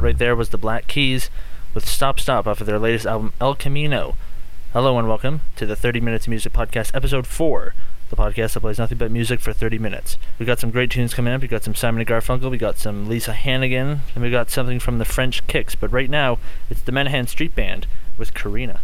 That right there was the Black Keys with Stop Stop off of their latest album, El Camino. Hello and welcome to the 30 Minutes of Music Podcast, Episode 4, the podcast that plays nothing but music for 30 minutes. We got some great tunes coming up. We got some Simon & Garfunkel, we got some Lisa Hannigan, and we got something from the French Kicks. But right now, it's the Menahan Street Band with Karina.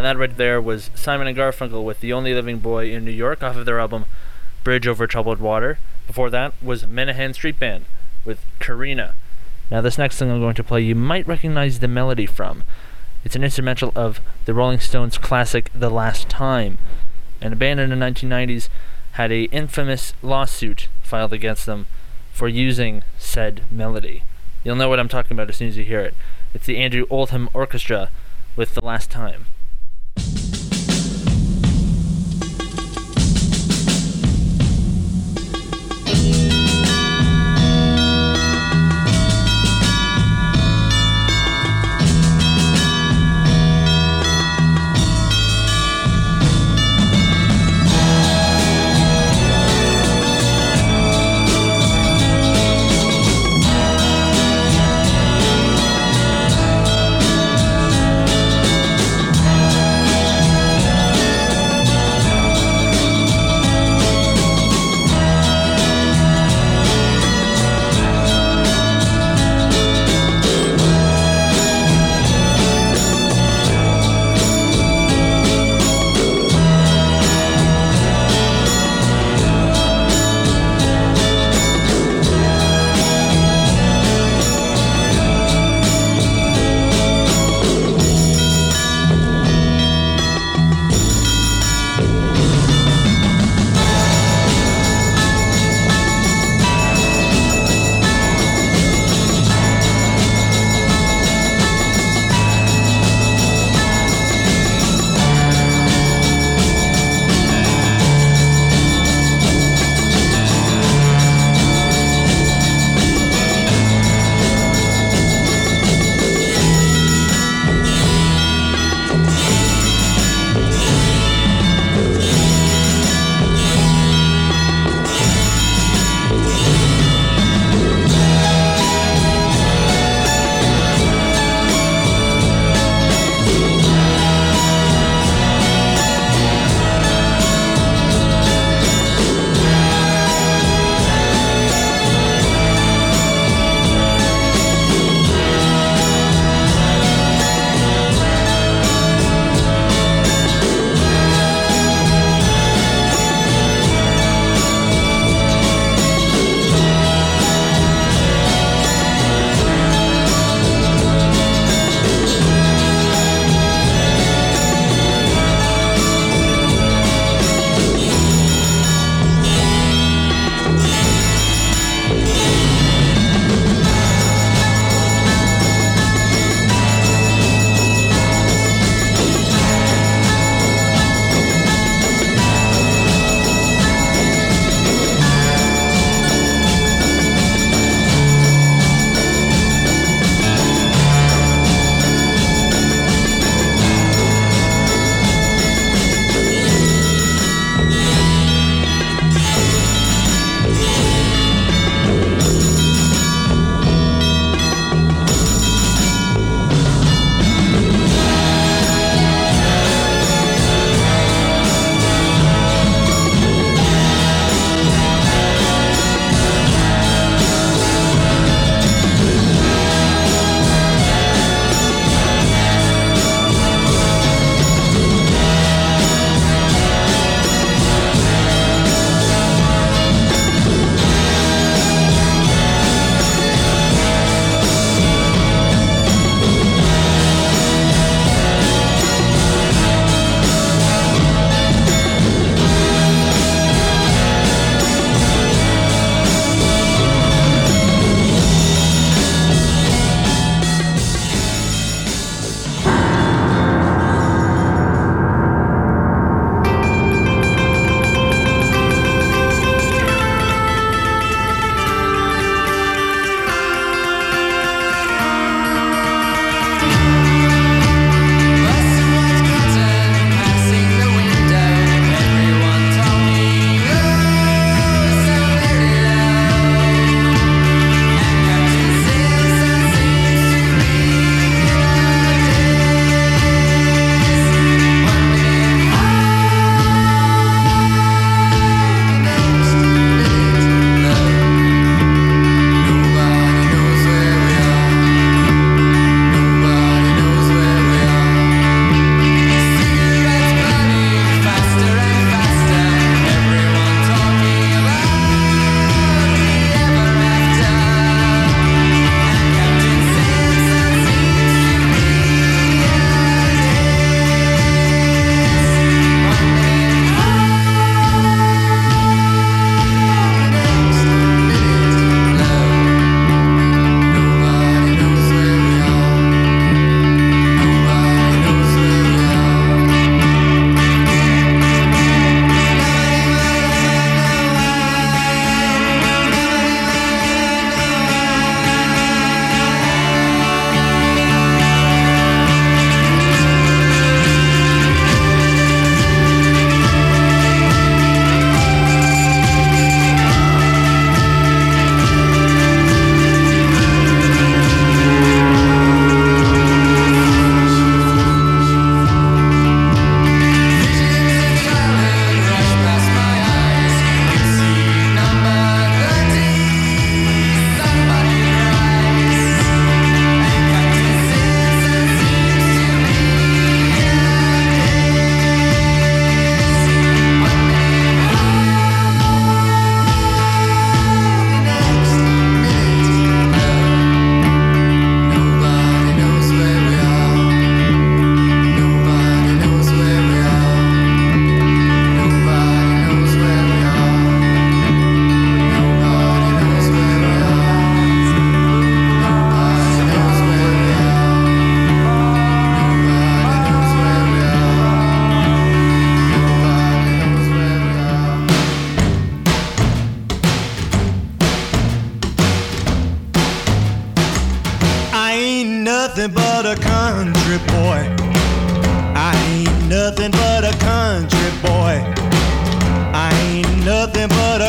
that right there was Simon and Garfunkel with The Only Living Boy in New York off of their album Bridge Over Troubled Water. Before that was Menahan Street Band with Karina. Now this next thing I'm going to play you might recognize the melody from. It's an instrumental of the Rolling Stones classic The Last Time. And a band in the 1990s had a infamous lawsuit filed against them for using said melody. You'll know what I'm talking about as soon as you hear it. It's the Andrew Oldham Orchestra with The Last Time.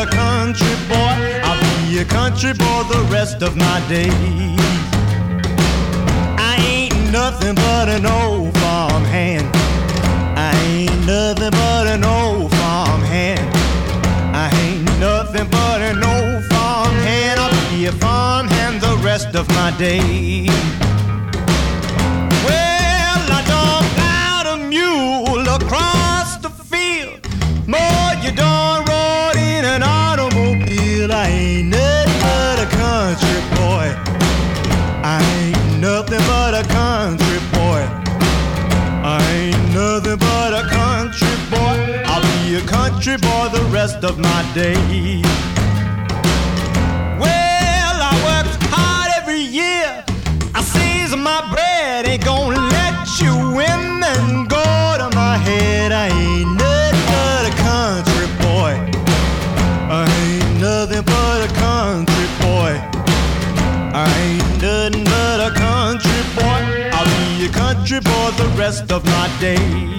but a country boy. I'll be a country boy the rest of my days. I ain't nothing but an old farm hand. I ain't nothing but an old farm hand. I ain't nothing but an old farm hand. I'll be a farm hand the rest of my days. Well, I done plowed a mule across the field. More, you done rode in an automobile. I ain't nothing but a country boy. I ain't nothing but a country boy. I ain't nothing but a country boy. I'll be a country boy the rest of my days. Well, I worked hard every year. I season my bread. Ain't gonna let you women go to my head. I ain't nothing but a country boy. I ain't nothing but a country boy. I ain't nothing but a country boy. I'll be a country boy the rest of my days.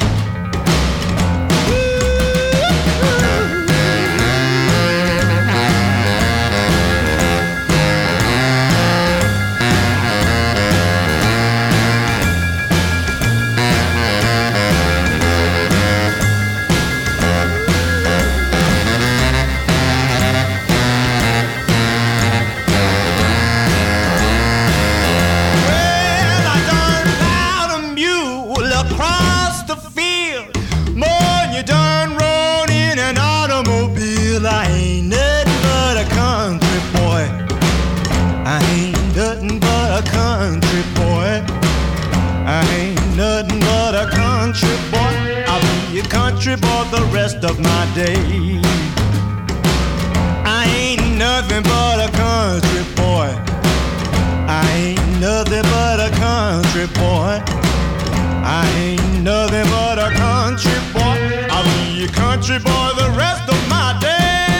I ain't nothing but a country boy. I ain't nothing but a country boy. I ain't nothing but a country boy. I'll be a country boy the rest of my days. I ain't nothing but a country boy. I ain't nothing but a country boy. I ain't nothing but a country boy. I'll be a country boy the rest of my days.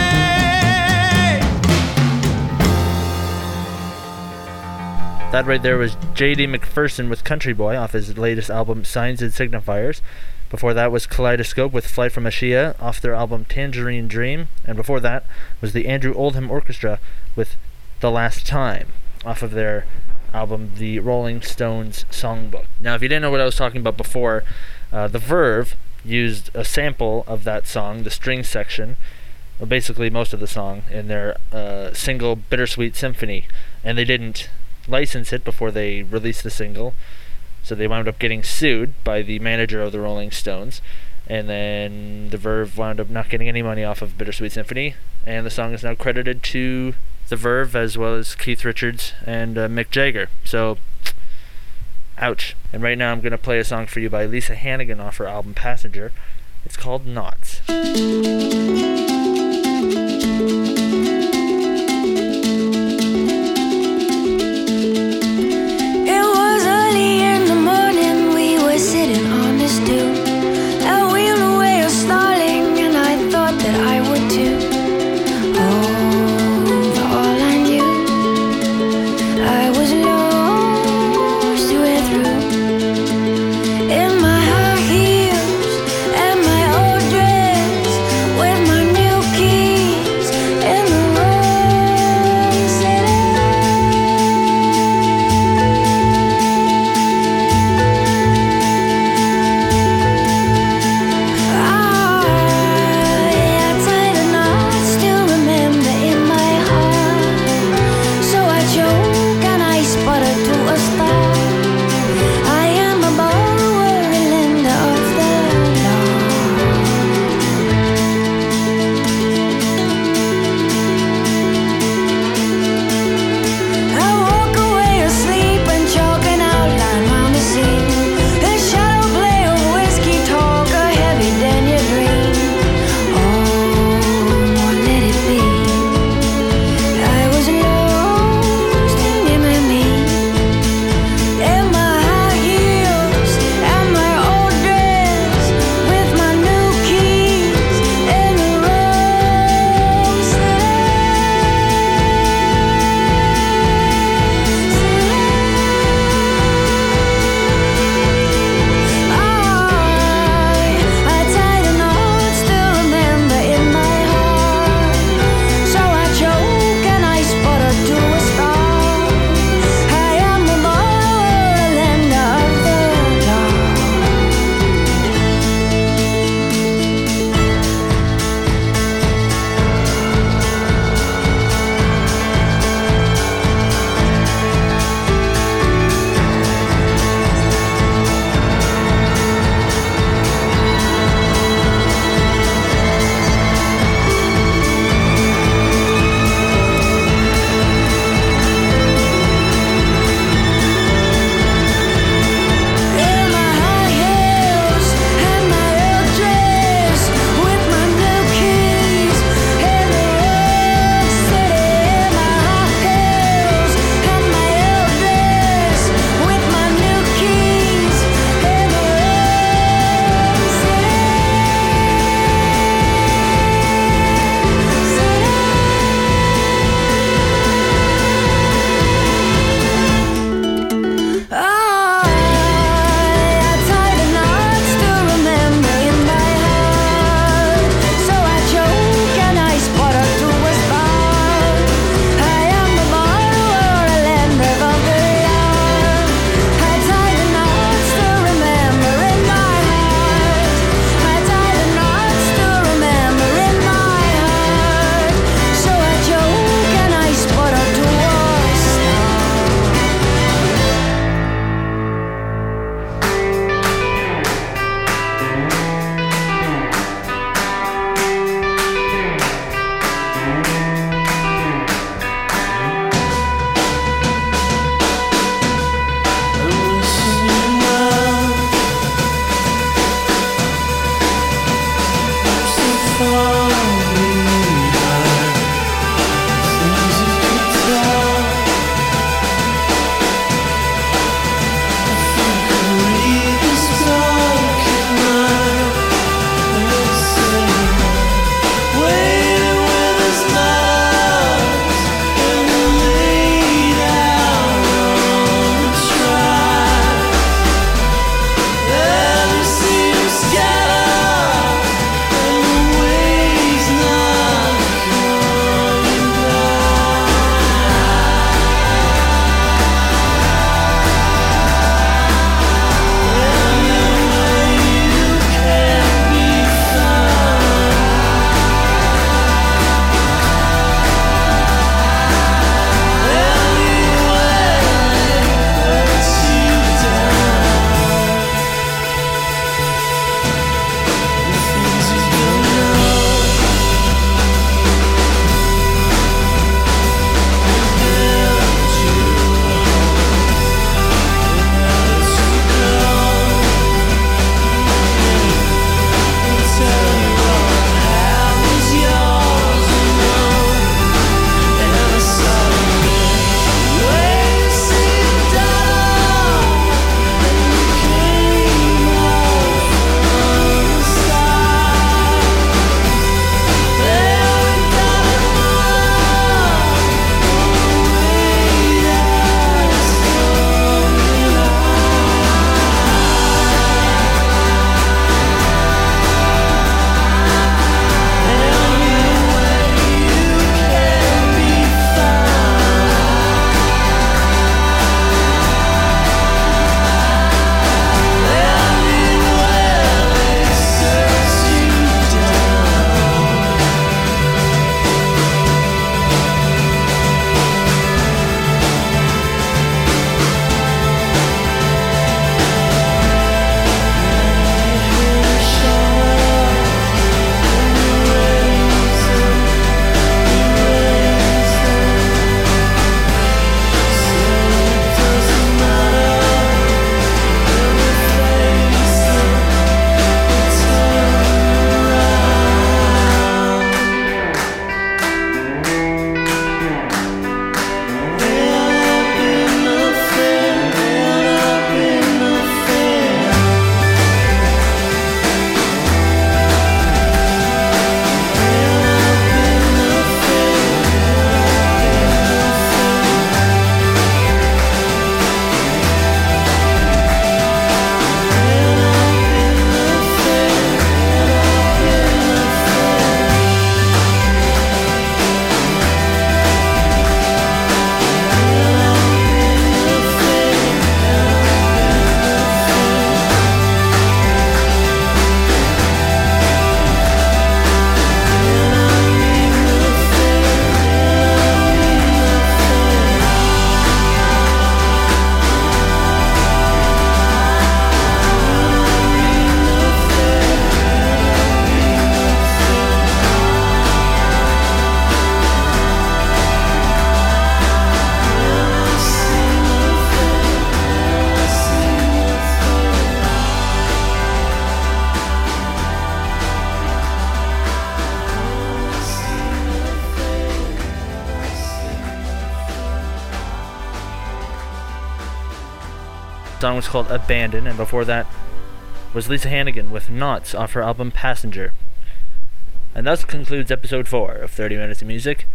That right there was J.D. McPherson with Country Boy off his latest album Signs and Signifiers. Before that was Kaleidoscope with Flight from Ashia off their album Tangerine Dream. And before that was the Andrew Oldham Orchestra with The Last Time off of their album The Rolling Stones Songbook. Now, if you didn't know what I was talking about before, The Verve used a sample of that song, the string section, or basically most of the song, in their single Bittersweet Symphony. And they didn't license it before they released the single, so they wound up getting sued by the manager of the Rolling Stones, and then The Verve wound up not getting any money off of Bittersweet Symphony, and the song is now credited to The Verve as well as Keith Richards and Mick Jagger. So, ouch. And right now I'm going to play a song for you by Lisa Hannigan off her album Passenger. It's called Knots. Sitting on the stoop, I wheeled away a starling, and I thought that I would too. Oh, for all I knew, I was lost to it through. In my high heels and my old dress, with my song was called Abandon, and before that was Lisa Hannigan with Knots off her album Passenger. And thus concludes episode 4 of 30 Minutes of Music.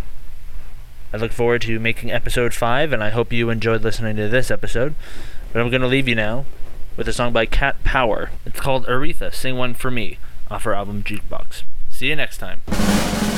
I look forward to making episode 5, and I hope you enjoyed listening to this episode. But I'm going to leave you now with a song by Cat Power. It's called Aretha, Sing One For Me, off her album Jukebox. See you next time.